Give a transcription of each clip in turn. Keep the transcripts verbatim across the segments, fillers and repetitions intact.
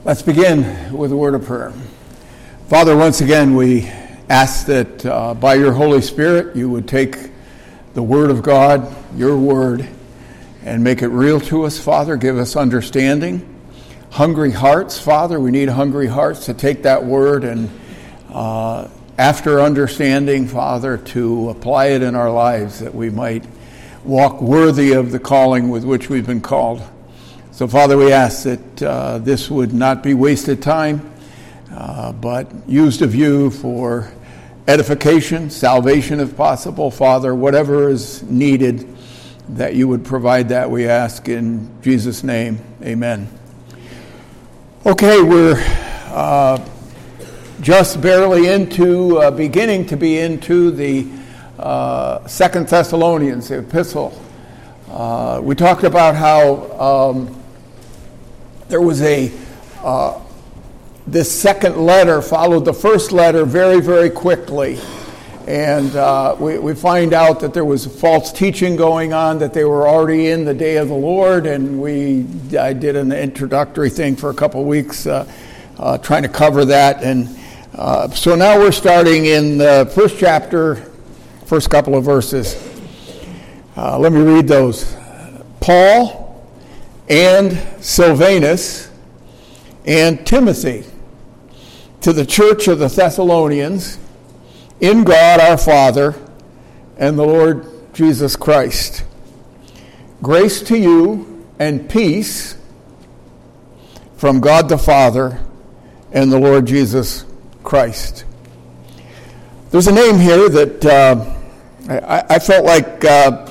Let's begin with a word of prayer. Father, once again, we ask that uh, by your Holy Spirit, you would take the word of God, your word, and make it real to us, Father. Give us understanding. Hungry hearts, Father. We need hungry hearts to take that word and uh, after understanding, Father, to apply it in our lives that we might walk worthy of the calling with which we've been called. So, Father, we ask that uh, this would not be wasted time, uh, but used of you for edification, salvation if possible. Father, whatever is needed, that you would provide that, we ask in Jesus' name. Amen. Okay, we're uh, just barely into, uh, beginning to be into the uh, Second Thessalonians, the epistle. Uh, we talked about how um, there was a, uh, this second letter followed the first letter very, very quickly. And uh, we, we find out that there was false teaching going on, that they were already in the day of the Lord. And we, I did an introductory thing for a couple of weeks uh, uh, trying to cover that. And uh, so now we're starting in the first chapter, first couple of verses. Uh, let me read those. Paul and Silvanus and Timothy, to the church of the Thessalonians, in God our Father and the Lord Jesus Christ. Grace to you and peace from God the Father and the Lord Jesus Christ. There's a name here that uh, I, I felt like uh,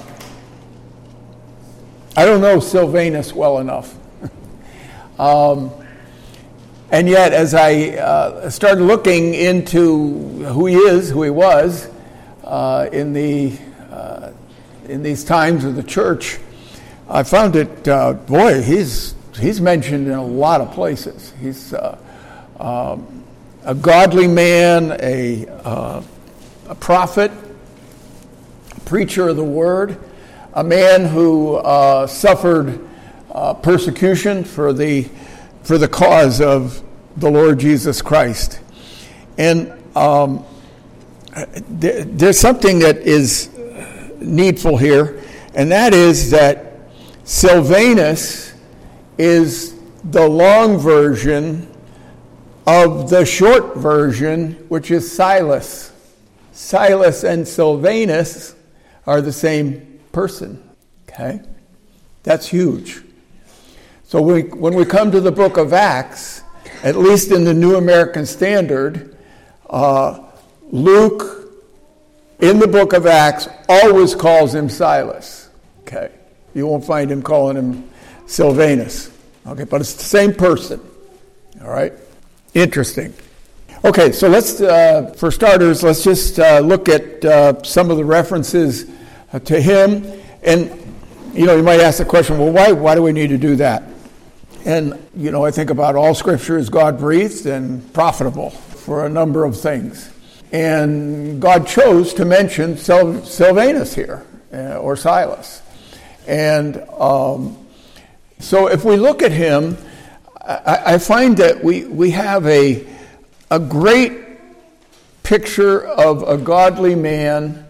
I don't know Silvanus well enough. um, and yet, as I uh, started looking into who he is, who he was, uh, in the uh, in these times of the church, I found it, uh, boy, he's he's mentioned in a lot of places. He's uh, um, a godly man, a, uh, a prophet, a preacher of the word, a man who uh, suffered uh, persecution for the for the cause of the Lord Jesus Christ. And um, there, there's something that is needful here, and that is that Silvanus is the long version of the short version, which is Silas. Silas and Silvanus are the same person. Okay? That's huge. So we, when we come to the book of Acts, at least in the New American Standard, uh, Luke, in the book of Acts, always calls him Silas. Okay? You won't find him calling him Silvanus. Okay, but it's the same person. All right? Interesting. Okay, so let's, uh, for starters, let's just uh, look at uh, some of the references uh, to him. And, you know, you might ask the question, well, why, why do we need to do that? And, you know, I think about all Scripture is God-breathed and profitable for a number of things. And God chose to mention Sil- Silvanus here, uh, or Silas. And um, so if we look at him, I, I find that we, we have a, a great picture of a godly man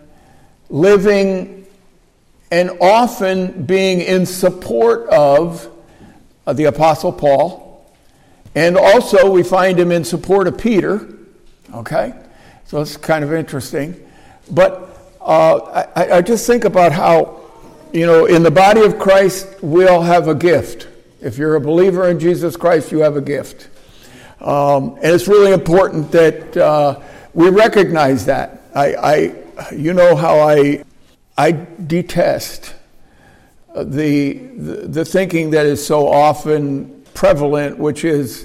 living and often being in support of uh, the Apostle Paul. And also we find him in support of Peter. Okay? So it's kind of interesting. But uh, I, I just think about how, you know, in the body of Christ, we all have a gift. If you're a believer in Jesus Christ, you have a gift. Um, and it's really important that uh, we recognize that. I, I, you know how I, I detest the, the the thinking that is so often prevalent, which is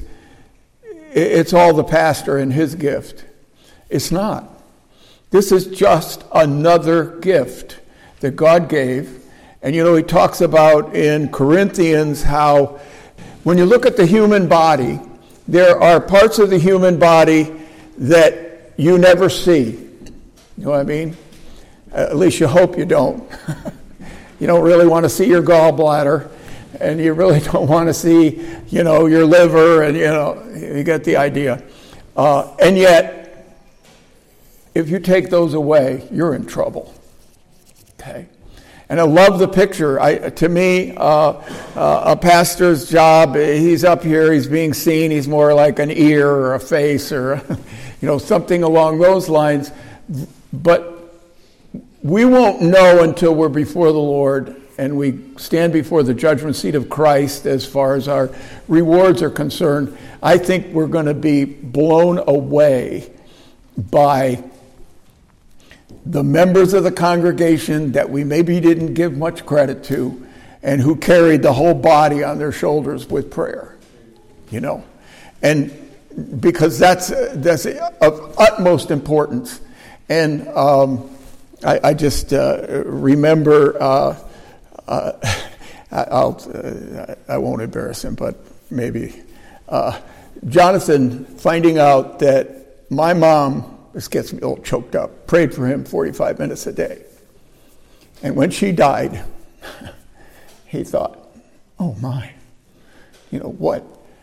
it's all the pastor and his gift. It's not. This is just another gift that God gave. And you know, he talks about in Corinthians how when you look at the human body, there are parts of the human body that you never see. You know what I mean? At least you hope you don't. You don't really want to see your gallbladder, and you really don't want to see, you know, your liver, and, you know, you get the idea. Uh, and yet, if you take those away, you're in trouble. Okay? And I love the picture. I, to me, uh, uh, a pastor's job, he's up here, he's being seen, he's more like an ear or a face or, you know, something along those lines. But we won't know until we're before the Lord and we stand before the judgment seat of Christ as far as our rewards are concerned. I think we're going to be blown away by the members of the congregation that we maybe didn't give much credit to and who carried the whole body on their shoulders with prayer, you know. And because that's that's of utmost importance. And um, I, I just uh, remember, uh, uh, I'll, uh, I won't embarrass him, but maybe, uh, Jonathan finding out that my mom, this gets me all choked up, prayed for him forty-five minutes a day. And when she died, he thought, oh my, you know, what,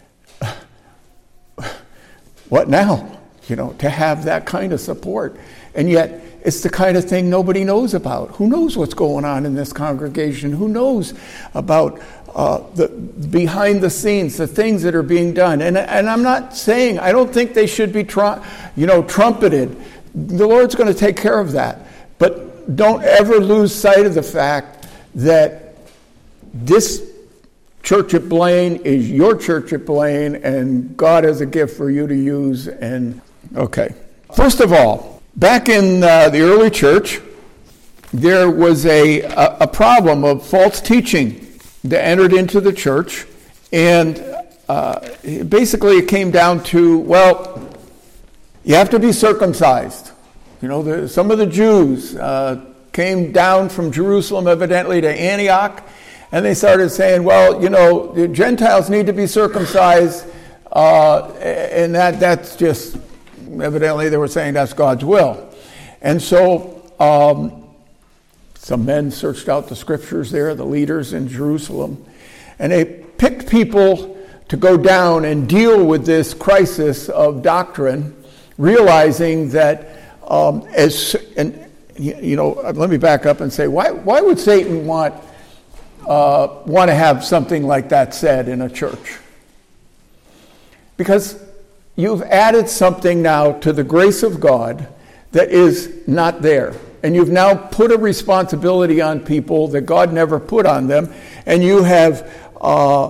what now? You know, to have that kind of support. And yet, it's the kind of thing nobody knows about. Who knows what's going on in this congregation? Who knows about uh, the behind the scenes, the things that are being done? And and I'm not saying, I don't think they should be, tr- you know, trumpeted. The Lord's going to take care of that. But don't ever lose sight of the fact that this church at Blaine is your church at Blaine, and God has a gift for you to use. And okay, first of all, back in uh, the early church, there was a, a, a problem of false teaching that entered into the church. And uh, basically it came down to, well, you have to be circumcised. You know, the, some of the Jews uh, came down from Jerusalem evidently to Antioch, and they started saying, well, you know, the Gentiles need to be circumcised, uh, and that that's just... Evidently, they were saying that's God's will. And so um, some men searched out the scriptures there, the leaders in Jerusalem, and they picked people to go down and deal with this crisis of doctrine, realizing that um, as, and you know, let me back up and say, why why would Satan want uh, want to have something like that said in a church? Because you've added something now to the grace of God that is not there. And you've now put a responsibility on people that God never put on them. And you have uh,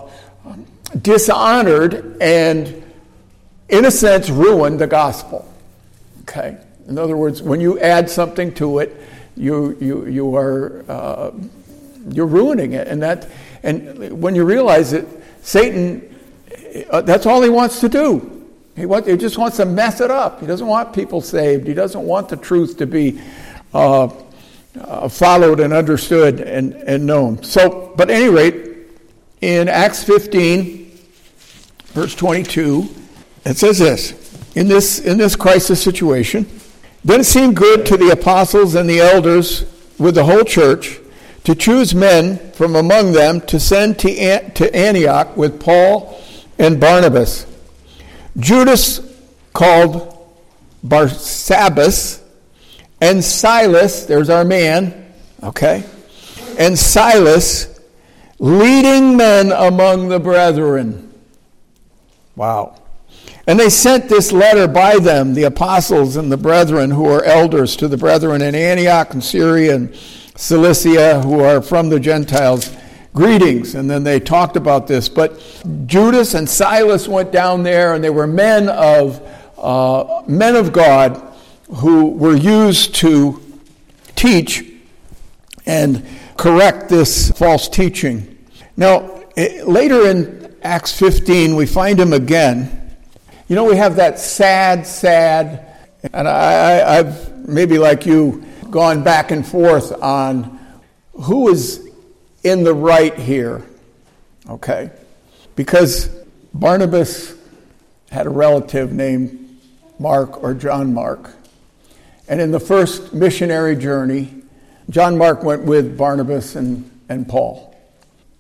dishonored and, in a sense, ruined the gospel. Okay? In other words, when you add something to it, you you you are uh, you're ruining it. And that and when you realize it, Satan, uh, that's all he wants to do. He, want, he just wants to mess it up. He doesn't want people saved. He doesn't want the truth to be uh, uh, followed and understood and, and known. So, but at any rate, in Acts fifteen, verse twenty-two, it says this, in this, in this crisis situation, then it seemed good to the apostles and the elders with the whole church to choose men from among them to send to, An- to Antioch with Paul and Barnabas. Judas called Barsabbas, and Silas, there's our man, okay, and Silas, leading men among the brethren. Wow. And they sent this letter by them, the apostles and the brethren who are elders, to the brethren in Antioch and Syria and Cilicia who are from the Gentiles. Greetings. And then they talked about this. But Judas and Silas went down there, and they were men of uh, men of God who were used to teach and correct this false teaching. Now, later in Acts fifteen, we find him again. You know, we have that sad, sad, and I, I, I've maybe like you gone back and forth on who is in the right here, okay? Because Barnabas had a relative named Mark or John Mark. And in the first missionary journey, John Mark went with Barnabas and, and Paul.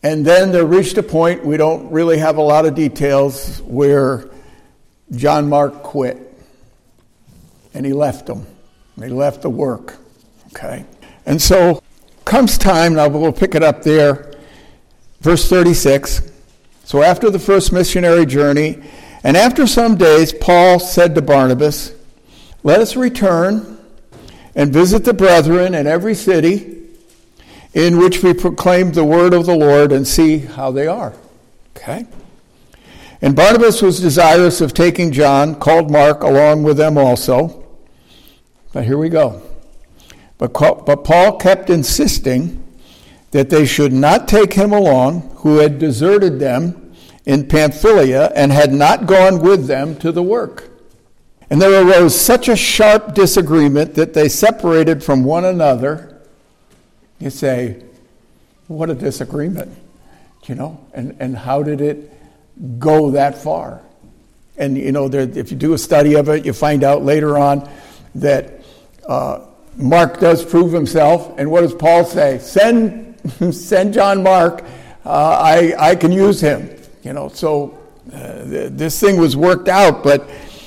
And then there reached a point, we don't really have a lot of details, where John Mark quit. And he left them. He left the work. Okay? And so comes time, now we'll pick it up there, verse thirty-six. So after the first missionary journey, and after some days, Paul said to Barnabas, "Let us return and visit the brethren in every city in which we proclaim the word of the Lord, and see how they are." Okay? And Barnabas was desirous of taking John, called Mark, along with them also. But here we go. But, but Paul kept insisting that they should not take him along, who had deserted them in Pamphylia and had not gone with them to the work. And there arose such a sharp disagreement that they separated from one another. You say, what a disagreement, you know, and, and how did it go that far? And, you know, there, if you do a study of it, you find out later on that uh, Mark does prove himself. And what does Paul say? Send, send John Mark. Uh, I, I can use him. You know, so uh, th- this thing was worked out. But,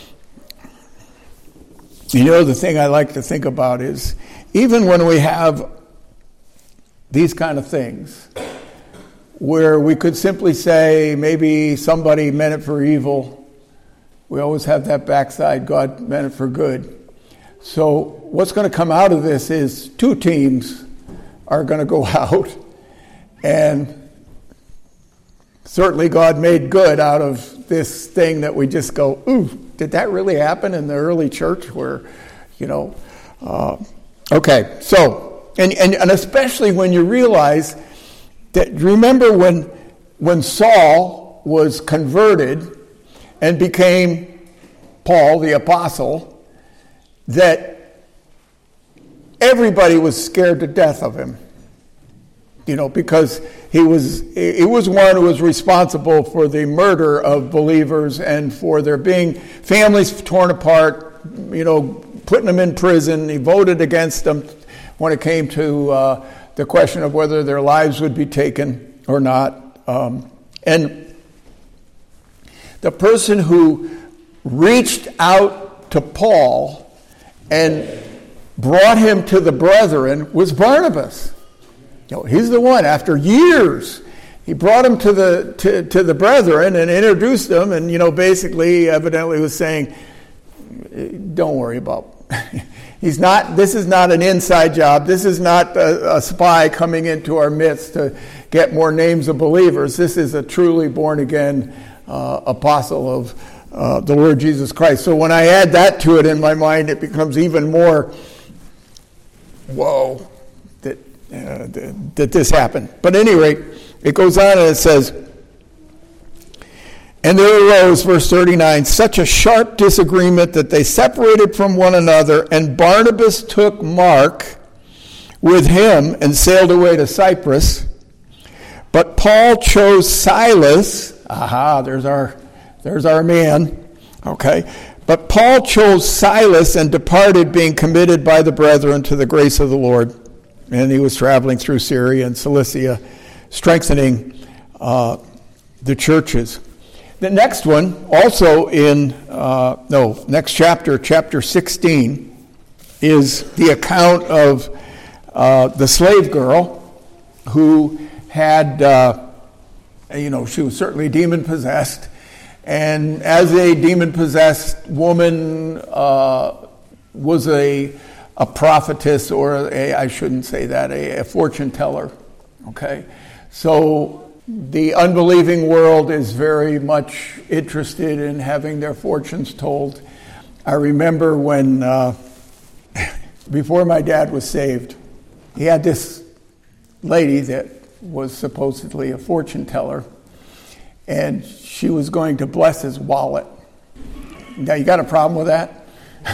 you know, the thing I like to think about is even when we have these kind of things, where we could simply say maybe somebody meant it for evil, we always have that backside, God meant it for good. So what's going to come out of this is two teams are going to go out, and certainly God made good out of this thing that we just go, ooh, did that really happen in the early church where, you know, uh, okay, so, and, and, and especially when you realize that, remember when, when Saul was converted and became Paul the apostle, that everybody was scared to death of him. You know, because he was he was one who was responsible for the murder of believers and for there being families torn apart, you know, putting them in prison. He voted against them when it came to uh, the question of whether their lives would be taken or not. Um, and the person who reached out to Paul and brought him to the brethren was Barnabas. You know, he's the one, after years, he brought him to the to, to the brethren and introduced them, and, you know, basically, evidently was saying, don't worry about He's not, this is not an inside job. This is not a, a spy coming into our midst to get more names of believers. This is a truly born-again uh, apostle of uh, the Lord Jesus Christ. So when I add that to it in my mind, it becomes even more, whoa, that, uh, that, that this happened. But at any rate, it goes on and it says, and there arose, verse thirty-nine, such a sharp disagreement that they separated from one another, and Barnabas took Mark with him and sailed away to Cyprus. But Paul chose Silas. Aha, there's our, there's our man. Okay. But Paul chose Silas and departed, being committed by the brethren to the grace of the Lord. And he was traveling through Syria and Cilicia, strengthening uh, the churches. The next one, also in, uh, no, next chapter, chapter sixteen, is the account of uh, the slave girl who had, uh, you know, she was certainly demon-possessed. And as a demon-possessed woman, uh, was a, a prophetess, or a, I shouldn't say that, a, a fortune teller, okay? So the unbelieving world is very much interested in having their fortunes told. I remember when, uh, before my dad was saved, he had this lady that was supposedly a fortune teller, and she was going to bless his wallet. Now, you got a problem with that?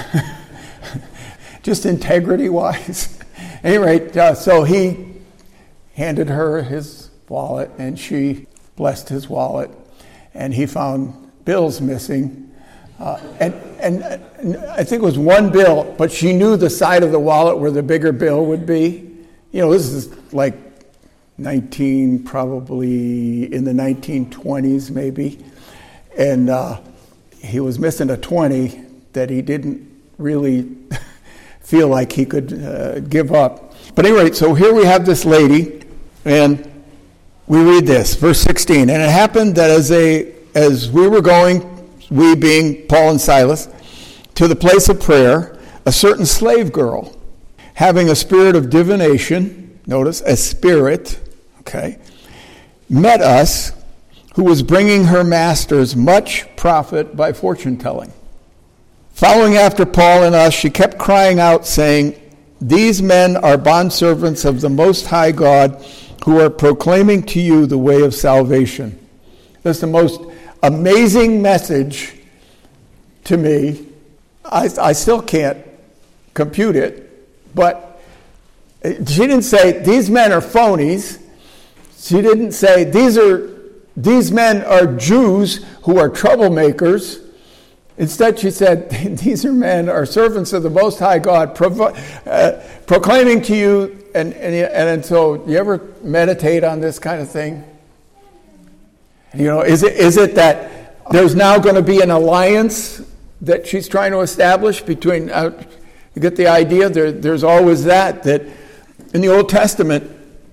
Just integrity-wise? At any rate, uh, so he handed her his wallet, and she blessed his wallet, and he found bills missing, uh, and, and and I think it was one bill, but she knew the side of the wallet where the bigger bill would be. You know, this is like nineteen, probably in the nineteen twenties maybe. And uh, he was missing a twenty that he didn't really feel like he could uh, give up. But anyway, so here we have this lady, and we read this, verse sixteen. And it happened that as they, as we were going, we being Paul and Silas, to the place of prayer, a certain slave girl, having a spirit of divination, notice, a spirit, okay, met us, who was bringing her masters much profit by fortune telling. Following after Paul and us, she kept crying out, saying, "These men are bondservants of the Most High God, who are proclaiming to you the way of salvation." That's the most amazing message to me. I, I still can't compute it, but she didn't say, "These men are phonies." She didn't say, "These are these men are Jews who are troublemakers." Instead, she said, "These are men are servants of the Most High God, provo- uh, proclaiming to you." And, and and so, you ever meditate on this kind of thing? You know, is it is it that there's now going to be an alliance that she's trying to establish between? Uh, you get the idea. There, there's always that that in the Old Testament,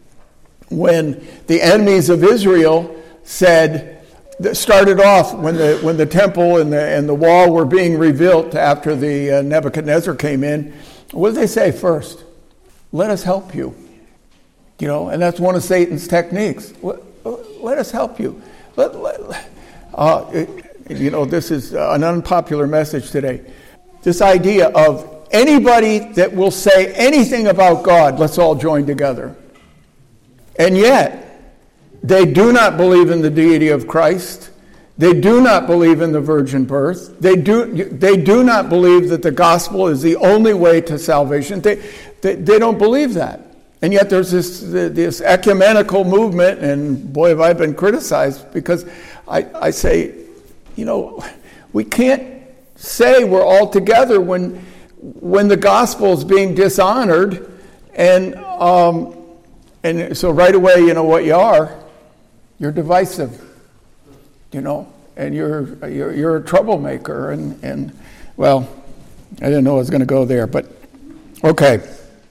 when the enemies of Israel said. That started off when the when the temple and the and the wall were being rebuilt after the uh, Nebuchadnezzar came in. What did they say first? "Let us help you." You know, and that's one of Satan's techniques. Let, let us help you. Let, let, uh, it, you know, this is an unpopular message today. This idea of anybody that will say anything about God, let's all join together. And yet, they do not believe in the deity of Christ. They do not believe in the virgin birth. They do they do not believe that the gospel is the only way to salvation. They they, they don't believe that. And yet there's this this ecumenical movement, and boy, have I been criticized because I, I say, you know, we can't say we're all together when when the gospel is being dishonored, and um, and so right away, you know what you are. You're divisive, you know, and you're you're, you're a troublemaker, and, and well, I didn't know I was going to go there, but okay.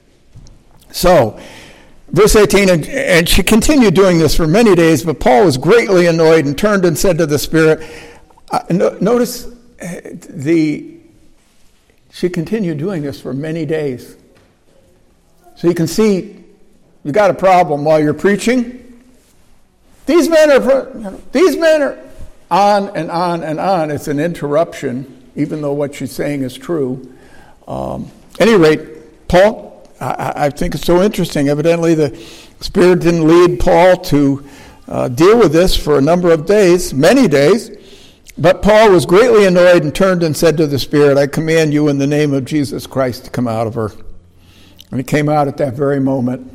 So, verse eighteen, and, and she continued doing this for many days, but Paul was greatly annoyed and turned and said to the Spirit, uh, no, notice the, she continued doing this for many days. So you can see you got a problem while you're preaching. These men are, you know, these men are on and on and on. It's an interruption, even though what she's saying is true. Um, at any rate, Paul, I, I think it's so interesting. Evidently, the Spirit didn't lead Paul to uh, deal with this for a number of days, many days. But Paul was greatly annoyed and turned and said to the Spirit, "I command you in the name of Jesus Christ to come out of her." And it came out at that very moment.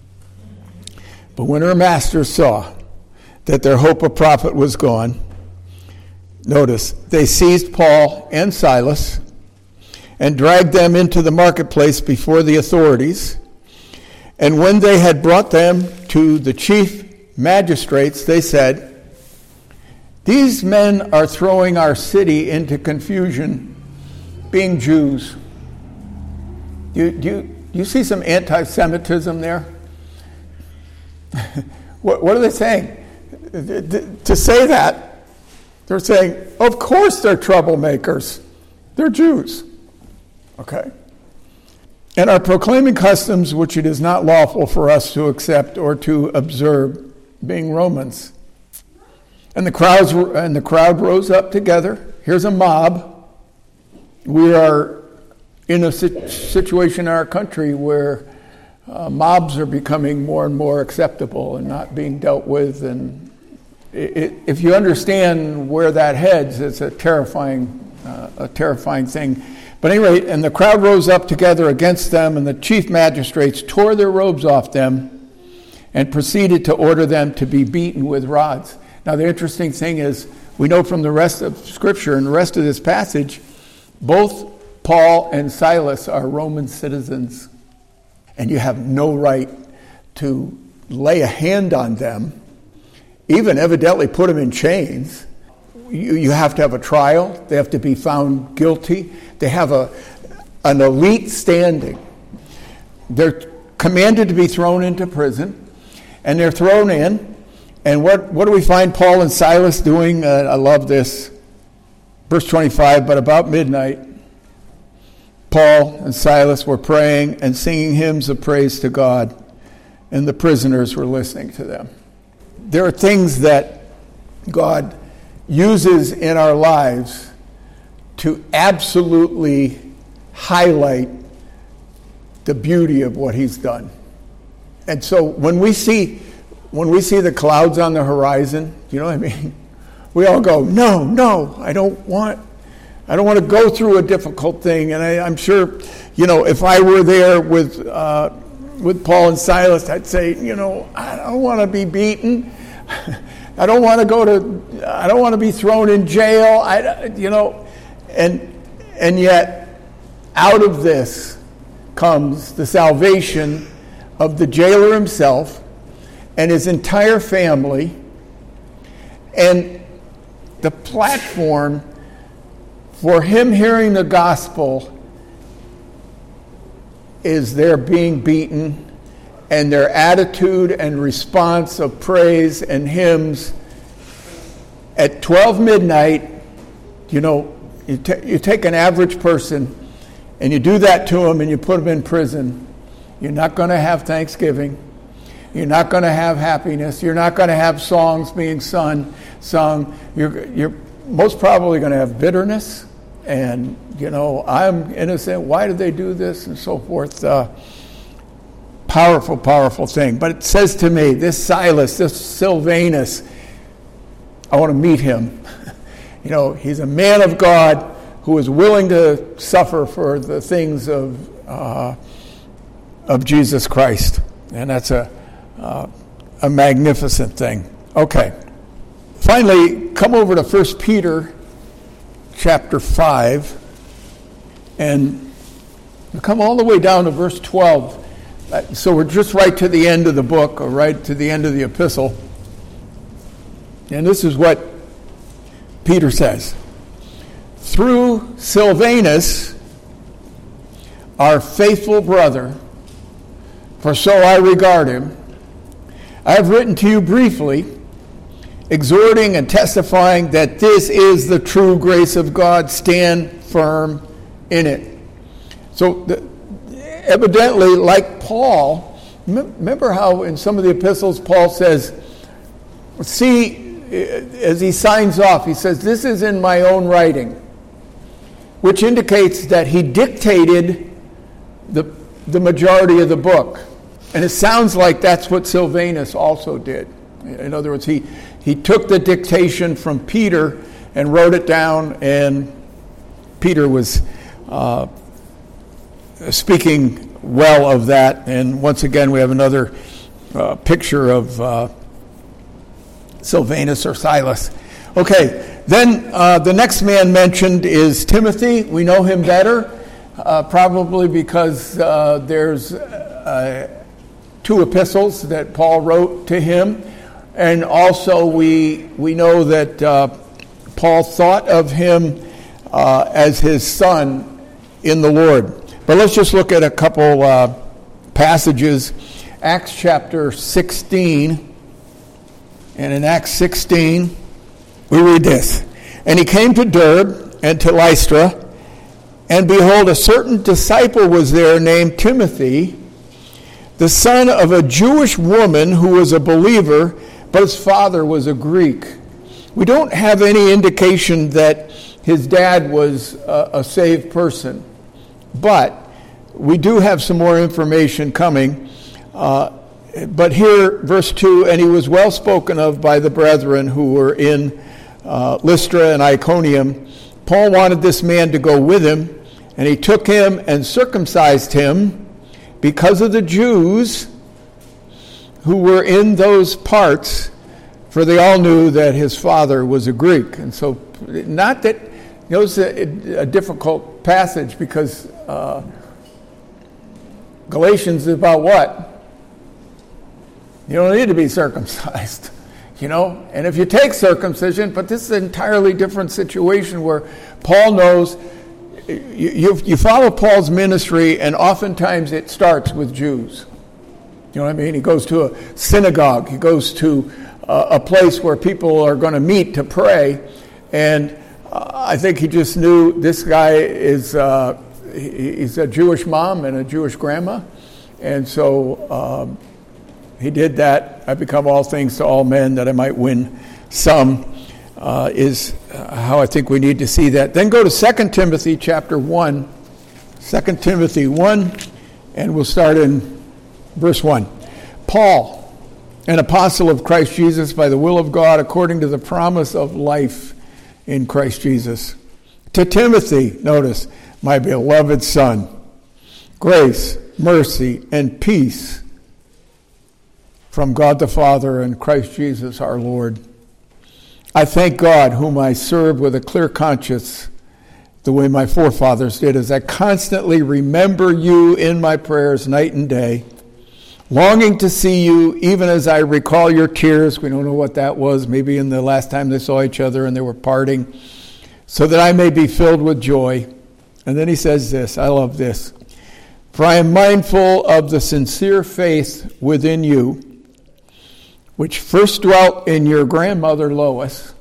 But when her masters saw that their hope of profit was gone, notice, they seized Paul and Silas and dragged them into the marketplace before the authorities. And when they had brought them to the chief magistrates, they said, "These men are throwing our city into confusion, being Jews." Do you, do you, do you see some anti-Semitism there? what, what are they saying? To say that, they're saying, of course they're troublemakers. They're Jews. Okay. "And are proclaiming customs which it is not lawful for us to accept or to observe, being Romans." And the crowds and the crowd rose up together. Here's a mob. We are in a situation in our country where uh, mobs are becoming more and more acceptable and not being dealt with, and It, if you understand where that heads, it's a terrifying, uh, a terrifying thing. But anyway, and the crowd rose up together against them, and the chief magistrates tore their robes off them and proceeded to order them to be beaten with rods. Now, the interesting thing is, we know from the rest of Scripture and the rest of this passage, both Paul and Silas are Roman citizens, and you have no right to lay a hand on them, even evidently put them in chains. You, you have to have a trial. They have to be found guilty. They have a an elite standing. They're commanded to be thrown into prison, and they're thrown in. And what, what do we find Paul and Silas doing? Uh, I love this. Verse twenty-five, but about midnight, Paul and Silas were praying and singing hymns of praise to God, and the prisoners were listening to them. There are things that God uses in our lives to absolutely highlight the beauty of what he's done. And so when we see when we see the clouds on the horizon, you know what I mean? We all go, no, no, I don't want I don't want to go through a difficult thing. And I, I'm sure, you know, if I were there with uh, with Paul and Silas, I'd say, you know, I don't want to be beaten. I don't want to go to, I don't want to be thrown in jail. I, you know, and and yet out of this comes the salvation of the jailer himself and his entire family, and the platform for him hearing the gospel is their being beaten and their attitude and response of praise and hymns at twelve midnight. You know, you, t- you take an average person and you do that to them and you put them in prison. You're not going to have Thanksgiving. You're not going to have happiness. You're not going to have songs being sung. sung. You're, you're most probably going to have bitterness and, you know, I'm innocent. Why did they do this? And so forth. Uh, powerful, powerful thing. But it says to me, this Silas, this Silvanus, I want to meet him. You know, he's a man of God who is willing to suffer for the things of uh, of Jesus Christ. And that's a uh, a magnificent thing. Okay. Finally, come over to First Peter chapter five and come all the way down to verse twelve. So we're just right to the end of the book, or right to the end of the epistle. And this is what Peter says. Through Silvanus, our faithful brother, for so I regard him, I have written to you briefly, exhorting and testifying that this is the true grace of God. Stand firm in it. So the, evidently, like Paul, remember how in some of the epistles Paul says, see, as he signs off, he says, this is in my own writing, which indicates that he dictated the, the majority of the book. And it sounds like that's what Silvanus also did. In other words, he, he took the dictation from Peter and wrote it down, and Peter was uh, speaking well of that. And once again, we have another uh, picture of uh, Silvanus or Silas. Okay, then uh, the next man mentioned is Timothy. We know him better, uh, probably because uh, there's uh, two epistles that Paul wrote to him. And also we we know that uh, Paul thought of him uh, as his son in the Lord. But let's just look at a couple uh, passages. Acts chapter sixteen. And in Acts sixteen, we read this. And he came to Derbe and to Lystra, and behold, a certain disciple was there named Timothy, the son of a Jewish woman who was a believer, but his father was a Greek. We don't have any indication that his dad was a, a saved person, but we do have some more information coming. Uh, but here, verse two, and he was well spoken of by the brethren who were in uh, Lystra and Iconium. Paul wanted this man to go with him, and he took him and circumcised him because of the Jews who were in those parts, for they all knew that his father was a Greek. And so, not that, you know, it's a, a difficult passage because uh, Galatians is about what? You don't need to be circumcised, you know. And if you take circumcision, but this is an entirely different situation where Paul knows, you, you, you follow Paul's ministry, and oftentimes it starts with Jews. You know what I mean? He goes to a synagogue. He goes to uh, a place where people are going to meet to pray. And uh, I think he just knew this guy is, uh, he, he's a Jewish mom and a Jewish grandma. And so um, he did that. I become all things to all men that I might win some, uh, is uh, how I think we need to see that. Then go to Second Timothy chapter one. Second Timothy one, and we'll start in verse one. Paul, an apostle of Christ Jesus by the will of God, according to the promise of life in Christ Jesus. To Timothy, notice, my beloved son, grace, mercy, and peace from God the Father and Christ Jesus our Lord. I thank God, whom I serve with a clear conscience, the way my forefathers did, as I constantly remember you in my prayers night and day, longing to see you, even as I recall your tears. We don't know what that was, maybe in the last time they saw each other and they were parting, so that I may be filled with joy. And then he says this, I love this. For I am mindful of the sincere faith within you, which first dwelt in your grandmother Lois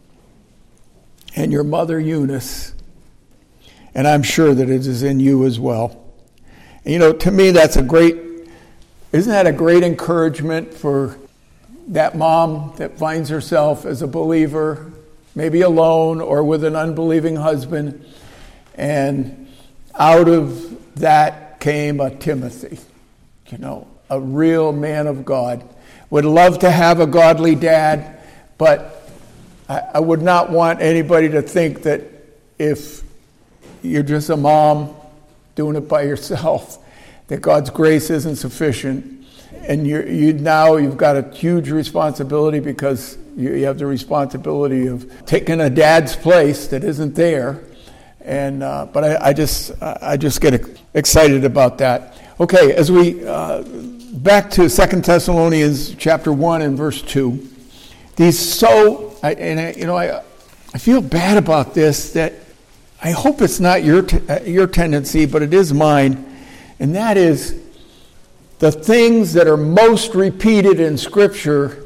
and your mother Eunice, and I'm sure that it is in you as well. And you know, to me, that's a great, isn't that a great encouragement for that mom that finds herself as a believer, maybe alone or with an unbelieving husband, and out of that came a Timothy, you know, a real man of God. Would love to have a godly dad, but I, I would not want anybody to think that if you're just a mom doing it by yourself, that God's grace isn't sufficient. And you're, you now you've got a huge responsibility, because you, you have the responsibility of taking a dad's place that isn't there. And uh, but I, I just I just get excited about that. Okay, as we uh, back to Second Thessalonians chapter one and verse two. These so I, and I, you know I I feel bad about this, that I hope it's not your t- your tendency, but it is mine, and that is the things that are most repeated in Scripture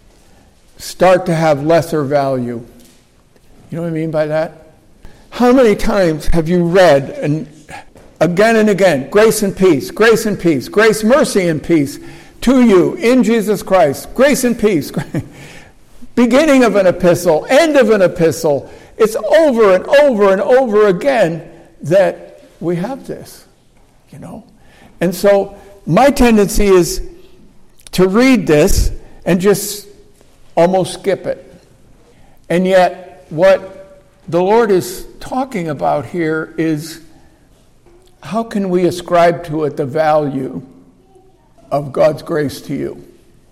start to have lesser value. You know what I mean by that? How many times have you read, and again and again, grace and peace, grace and peace, grace, mercy, and peace to you in Jesus Christ, grace and peace. Beginning of an epistle, end of an epistle. It's over and over and over again that we have this, you know. And so my tendency is to read this and just almost skip it. And yet what the Lord is talking about here is, how can we ascribe to it the value of God's grace to you?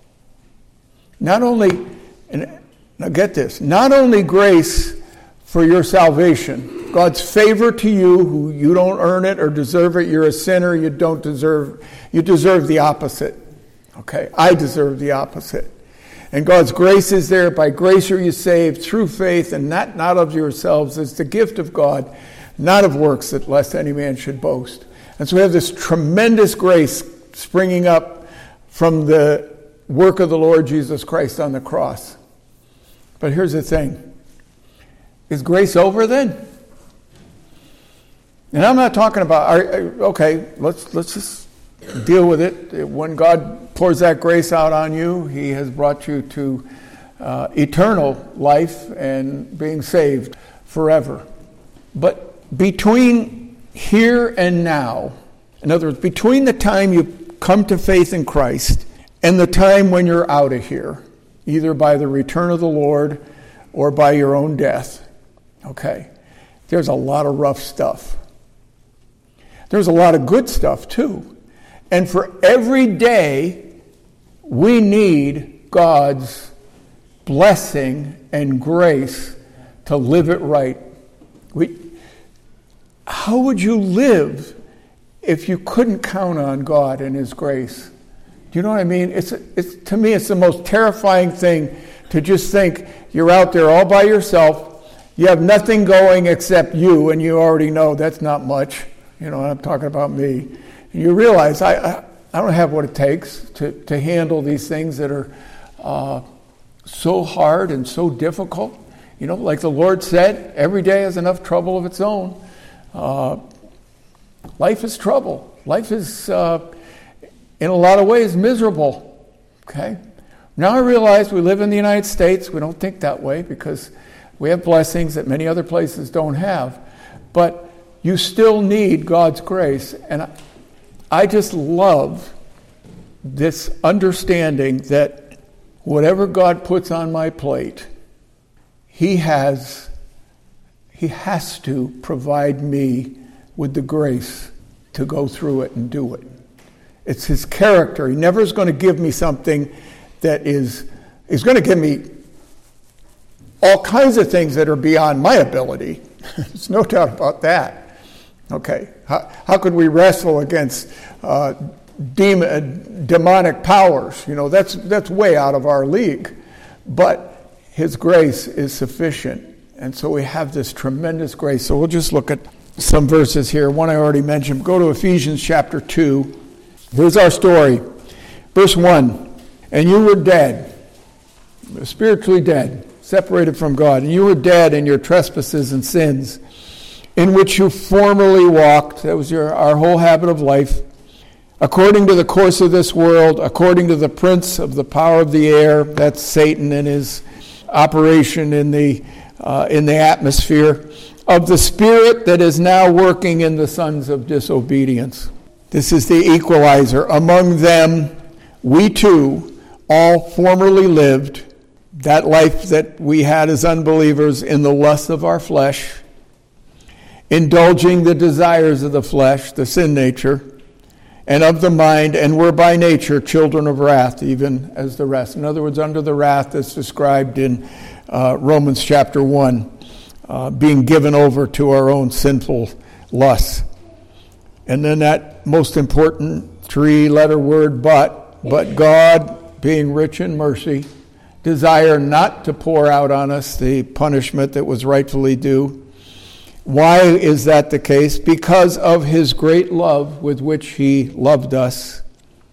Not only, and now get this, not only grace for your salvation, God's favor to you, who you don't earn it or deserve it, you're a sinner, you don't deserve, you deserve the opposite. Okay, I deserve the opposite. And God's grace is there. By grace are you saved through faith, and not, not of yourselves. It's the gift of God, not of works, that lest any man should boast. And so we have this tremendous grace springing up from the work of the Lord Jesus Christ on the cross. But here's the thing. Is grace over then? And I'm not talking about, okay, let's let's just deal with it. When God pours that grace out on you, He has brought you to uh, eternal life and being saved forever. But between here and now, in other words, between the time you come to faith in Christ and the time when you're out of here, either by the return of the Lord or by your own death, okay, there's a lot of rough stuff. There's a lot of good stuff too. And for every day, we need God's blessing and grace to live it right. We, how would you live if you couldn't count on God and His grace Do you know what I mean? It's, it's to me, it's the most terrifying thing to just think you're out there all by yourself. You have nothing going except you, and you already know that's not much. You know, I'm talking about me. And you realize I, I, I don't have what it takes to, to handle these things that are uh, so hard and so difficult. You know, like the Lord said, every day has enough trouble of its own. Uh, life is trouble. Life is, uh, in a lot of ways, miserable. Okay? Now I realize we live in the United States. We don't think that way because we have blessings that many other places don't have. But you still need God's grace. And I, I just love this understanding that whatever God puts on my plate, He has, He has to provide me with the grace to go through it and do it. It's His character. He never is going to give me something that is, He's going to give me all kinds of things that are beyond my ability. There's no doubt about that. Okay, how, how could we wrestle against uh, demon, demonic powers? You know, that's that's way out of our league. But His grace is sufficient. And so we have this tremendous grace. So we'll just look at some verses here. One I already mentioned. Go to Ephesians chapter two. Here's our story. Verse one. And you were dead, spiritually dead, separated from God. And you were dead in your trespasses and sins, in which you formerly walked. That was your our whole habit of life. According to the course of this world, according to the prince of the power of the air, that's Satan and his operation in the uh, in the atmosphere, of the spirit that is now working in the sons of disobedience. This is the equalizer. Among them, we too all formerly lived that life that we had as unbelievers in the lust of our flesh, indulging the desires of the flesh, the sin nature, and of the mind, and were by nature children of wrath, even as the rest. In other words, under the wrath that's described in uh, Romans chapter one, uh, being given over to our own sinful lusts. And then that most important three-letter word, but, but God, being rich in mercy, desire not to pour out on us the punishment that was rightfully due. Why is that the case? Because of His great love with which He loved us.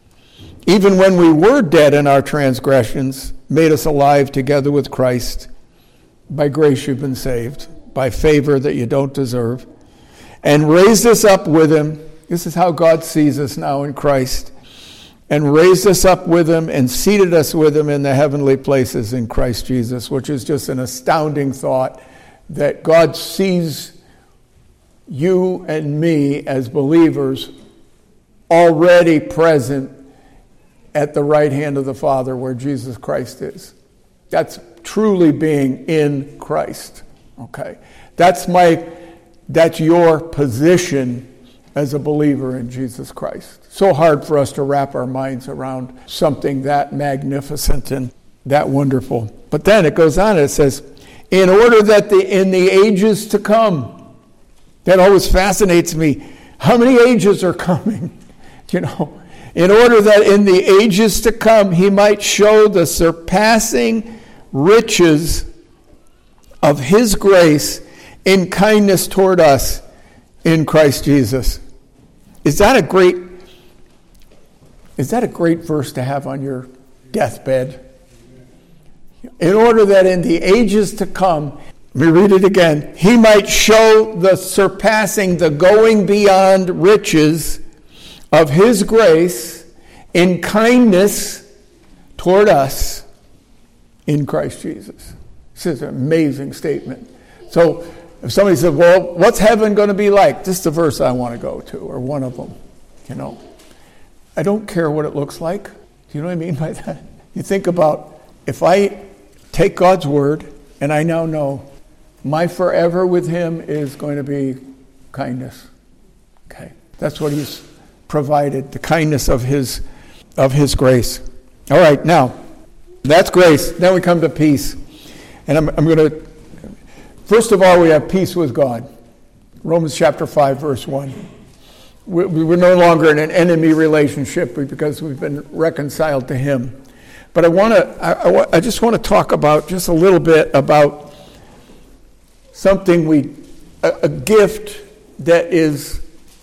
Even when we were dead in our transgressions, made us alive together with Christ. By grace you've been saved, by favor that you don't deserve, and raised us up with Him. This is how God sees us now in Christ. And raised us up with Him and seated us with Him in the heavenly places in Christ Jesus, which is just an astounding thought that God sees you and me as believers already present at the right hand of the Father where Jesus Christ is. That's truly being in Christ. Okay. That's my that's your position as a believer in Jesus Christ. So hard for us to wrap our minds around something that magnificent and that wonderful. But then it goes on and it says, in order that the in the ages to come. That always fascinates me. How many ages are coming? You know, in order that in the ages to come He might show the surpassing riches of His grace in kindness toward us in Christ Jesus. Is that a great Is that a great verse to have on your deathbed? In order that in the ages to come, let me read it again. He might show the surpassing, the going beyond riches of His grace in kindness toward us in Christ Jesus. This is an amazing statement. So if somebody says, well, what's heaven going to be like? This is the verse I want to go to, or one of them. You know, I don't care what it looks like. Do you know what I mean by that? You think about, if I take God's word, and I now know my forever with Him is going to be kindness. Okay, that's what He's provided, the kindness of His of His grace. All right, now that's grace. Then we come to peace, and I'm, I'm going to. First of all, we have peace with God. Romans chapter five, verse one. we're no longer in an enemy relationship because we've been reconciled to him. But I want to, I, I just want to talk about just a little bit about something we, a, a gift that is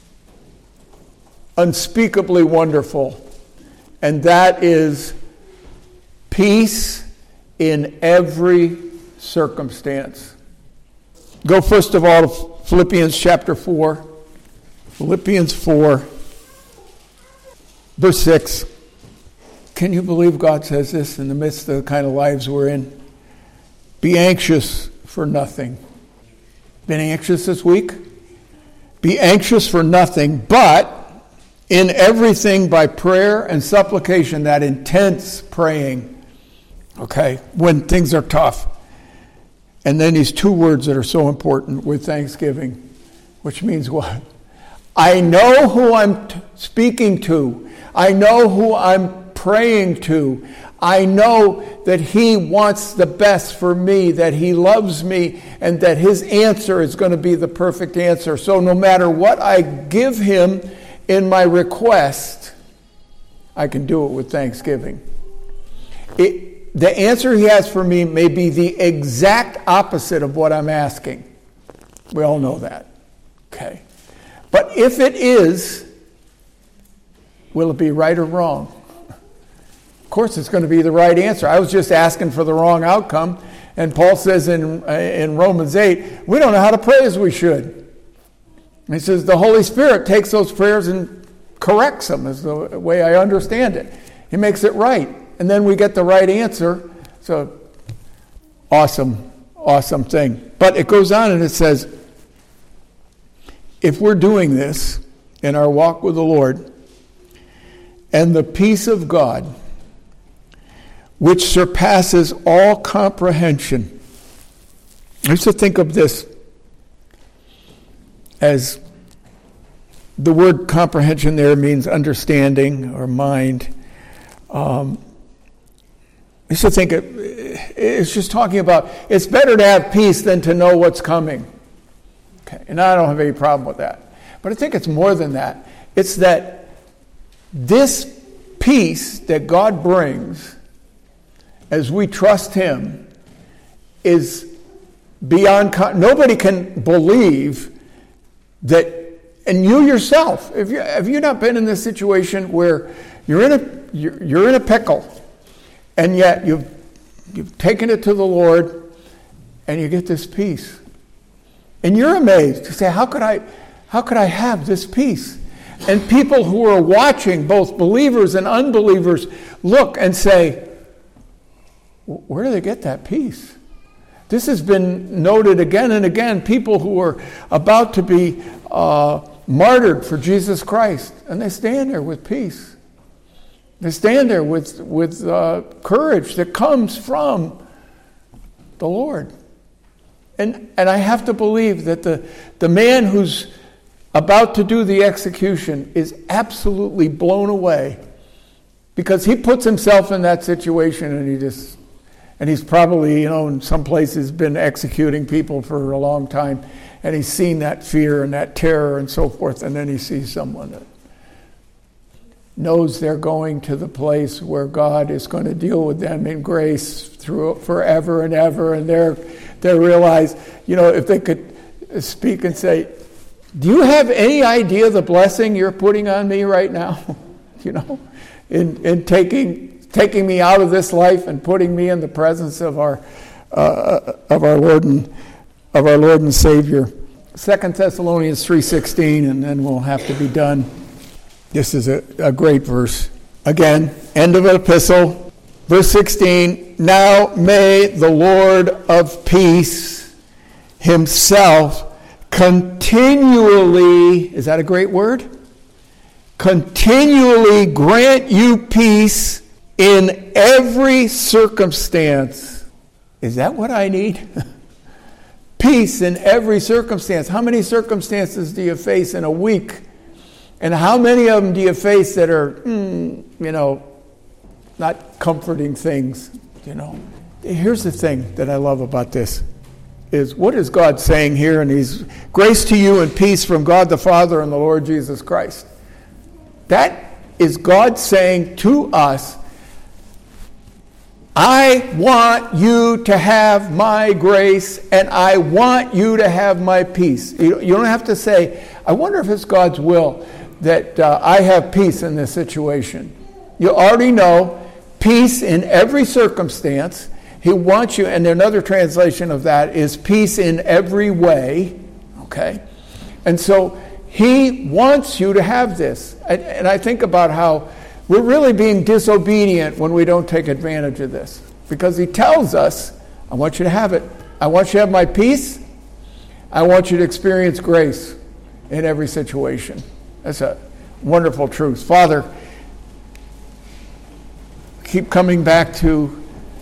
unspeakably wonderful, and that is peace in every circumstance. Go first of all to Philippians chapter four. Philippians four, verse six. Can you believe God says this in the midst of the kind of lives we're in? Be anxious for nothing. Been anxious this week? Be anxious for nothing, but in everything by prayer and supplication, that intense praying, okay, when things are tough. And then these two words that are so important with thanksgiving, which means what? I know who I'm t- speaking to. I know who I'm praying to. I know that he wants the best for me, that he loves me, and that his answer is going to be the perfect answer. So no matter what I give him in my request, I can do it with thanksgiving. It, the answer he has for me may be the exact opposite of what I'm asking. We all know that. Okay. But if it is, will it be right or wrong? Of course it's going to be the right answer. I was just asking for the wrong outcome. And Paul says in, in Romans eight, we don't know how to pray as we should. He says the Holy Spirit takes those prayers and corrects them, is the way I understand it. He makes it right. And then we get the right answer. So, awesome, awesome thing. But it goes on and it says, if we're doing this in our walk with the Lord, and the peace of God, which surpasses all comprehension. I used to think of this as the word comprehension there means understanding or mind. Um, I used to think it, it's just talking about it's better to have peace than to know what's coming. Okay, and I don't have any problem with that. But I think it's more than that. It's that this peace that God brings as we trust him is beyond... Con- nobody can believe that, and you yourself, if you have you not been in this situation where you're in a you're, you're in a pickle, and yet you've you've taken it to the Lord, and you get this peace, and you're amazed to say, how could I, how could I have this peace? And people who are watching, both believers and unbelievers, look and say, where do they get that peace? This has been noted again and again. People who are about to be uh, martyred for Jesus Christ, and they stand there with peace. They stand there with with uh, courage that comes from the Lord. And and I have to believe that the the man who's about to do the execution is absolutely blown away, because he puts himself in that situation, and he just. And he's probably, you know, in some places been executing people for a long time. And he's seen that fear and that terror and so forth. And then he sees someone that knows they're going to the place where God is going to deal with them in grace through forever and ever. And they're, they realize, you know, if they could speak and say, do you have any idea the blessing you're putting on me right now? you know, in, in taking... taking me out of this life and putting me in the presence of our uh, of our Lord and of our Lord and Savior. Second Thessalonians three sixteen, and then we'll have to be done. This is a, a great verse. Again, end of an epistle, verse sixteen. Now may the Lord of peace himself continually, is that a great word? Continually grant you peace in every circumstance. Is that what I need? Peace in every circumstance. How many circumstances do you face in a week? And how many of them do you face that are, mm, you know, not comforting things? You know, here's the thing that I love about this. is, what is God saying here? And he's, grace to you and peace from God the Father and the Lord Jesus Christ. That is God saying to us, I want you to have my grace, and I want you to have my peace. You don't have to say, I wonder if it's God's will that uh, I have peace in this situation. You already know peace in every circumstance. He wants you, and another translation of that is peace in every way. Okay? And so he wants you to have this. And, and I think about how we're really being disobedient when we don't take advantage of this. Because he tells us, I want you to have it. I want you to have my peace. I want you to experience grace in every situation. That's a wonderful truth. Father, keep coming back to,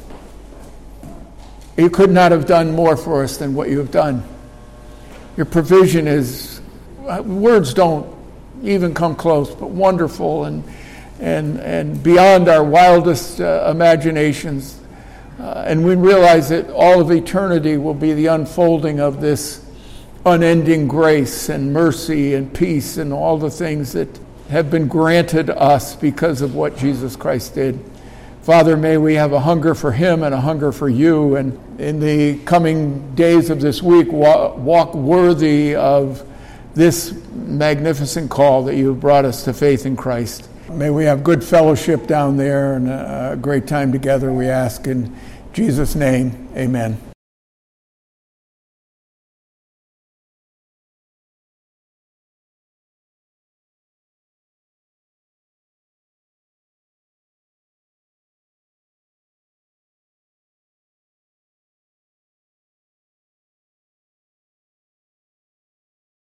you could not have done more for us than what you have done. Your provision is, words don't even come close, but wonderful and and and beyond our wildest uh, imaginations. Uh, and we realize that all of eternity will be the unfolding of this unending grace and mercy and peace and all the things that have been granted us because of what Jesus Christ did. Father, may we have a hunger for him and a hunger for you, and in the coming days of this week, walk, walk worthy of this magnificent call that you have brought us to faith in Christ. May we have good fellowship down there and a great time together, we ask in Jesus' name. Amen.